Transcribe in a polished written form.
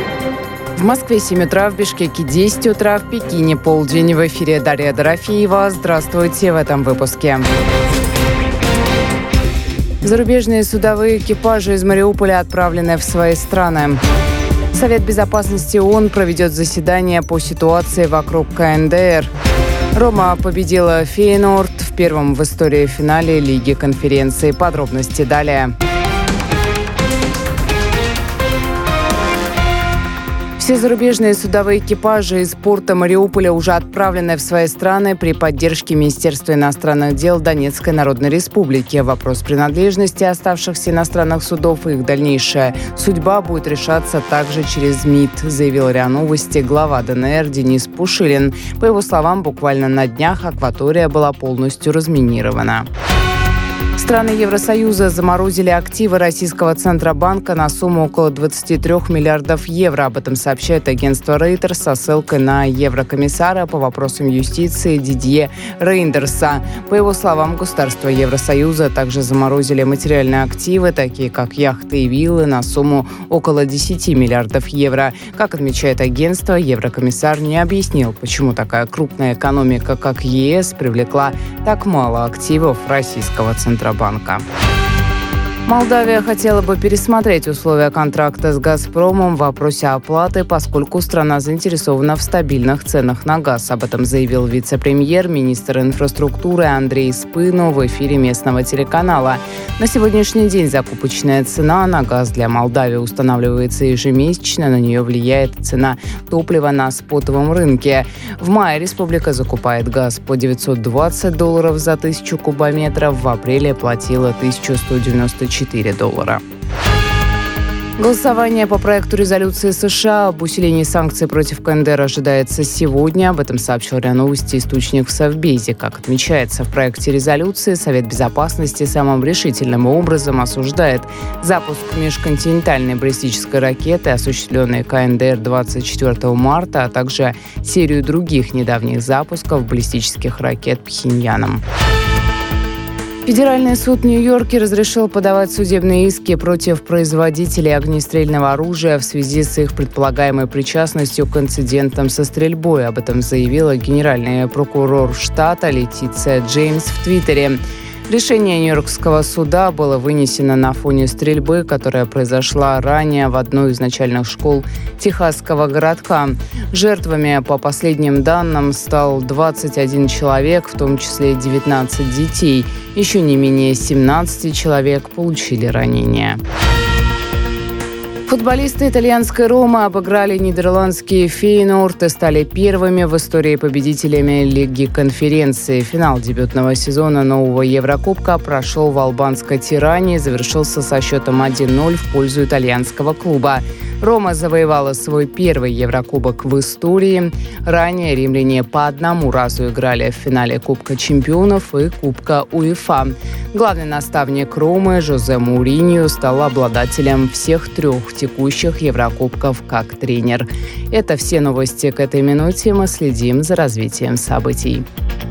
В Москве 7 утра, в Бишкеке 10 утра, в Пекине полдень. В эфире Дарья Дорофеева. Здравствуйте в этом выпуске. Зарубежные судовые экипажи из Мариуполя отправлены в свои страны. Совет безопасности ООН проведет заседание по ситуации вокруг КНДР. Рома победила Фейенорд в первом в истории финале Лиги конференции. Подробности далее. Все зарубежные судовые экипажи из порта Мариуполя уже отправлены в свои страны при поддержке Министерства иностранных дел Донецкой Народной Республики. Вопрос принадлежности оставшихся иностранных судов и их дальнейшая судьба будет решаться также через МИД, заявил РИА Новости глава ДНР Денис Пушилин. По его словам, буквально на днях акватория была полностью разминирована. Страны Евросоюза заморозили активы российского Центробанка на сумму около 23 миллиардов евро. Об этом сообщает агентство Reuters со ссылкой на еврокомиссара по вопросам юстиции Дидье Рейндерса. По его словам, государства Евросоюза также заморозили материальные активы, такие как яхты и виллы, на сумму около 10 миллиардов евро. Как отмечает агентство, еврокомиссар не объяснил, почему такая крупная экономика, как ЕС, привлекла так мало активов российского Центробанка. Молдавия хотела бы пересмотреть условия контракта с «Газпромом» в вопросе оплаты, поскольку страна заинтересована в стабильных ценах на газ. Об этом заявил вице-премьер, министр инфраструктуры Андрей Спыну в эфире местного телеканала. На сегодняшний день закупочная цена на газ для Молдавии устанавливается ежемесячно. На нее влияет цена топлива на спотовом рынке. В мае республика закупает газ по $920 за 1000 кубометров. В апреле платила $1194. Голосование по проекту резолюции США об усилении санкций против КНДР ожидается сегодня. Об этом сообщил РИА Новости источник в Совбезе. Как отмечается в проекте резолюции, Совет безопасности самым решительным образом осуждает запуск межконтинентальной баллистической ракеты, осуществленной КНДР 24 марта, а также серию других недавних запусков баллистических ракет Пхеньяном. Федеральный суд в Нью-Йорке разрешил подавать судебные иски против производителей огнестрельного оружия в связи с их предполагаемой причастностью к инцидентам со стрельбой. Об этом заявила генеральный прокурор штата Летиция Джеймс в Твиттере. Решение Нью-Йоркского суда было вынесено на фоне стрельбы, которая произошла ранее в одной из начальных школ техасского городка. Жертвами, по последним данным, стал 21 человек, в том числе 19 детей. Еще не менее 17 человек получили ранения. Футболисты итальянской «Ромы» обыграли нидерландские «Фейенорд» и стали первыми в истории победителями Лиги конференции. Финал дебютного сезона нового Еврокубка прошел в албанской Тиране и завершился со счетом 1-0 в пользу итальянского клуба. «Рома» завоевала свой первый Еврокубок в истории. Ранее римляне по одному разу играли в финале Кубка чемпионов и Кубка УЕФА. Главный наставник «Ромы» Жозе Моуриньо стал обладателем всех 3 текущих Еврокубков как тренер. Это все новости к этой минуте. Мы следим за развитием событий.